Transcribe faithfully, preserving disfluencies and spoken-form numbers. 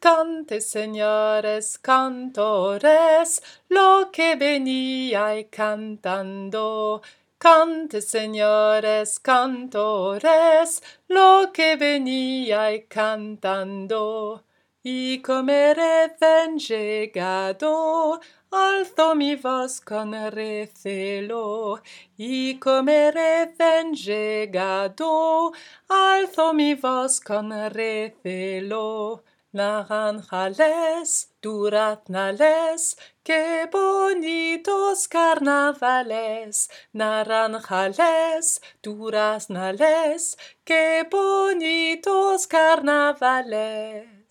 Cante, señores, cantores, lo que veníais cantando. Cante, señores, cantores, lo que veníais cantando. Y como recién llegado, alzo mi voz con recelo. Y como recién llegado, alzo mi voz con recelo. Naranjales, duraznales, qué bonitos carnavales. Naranjales, duraznales, qué bonitos carnavales.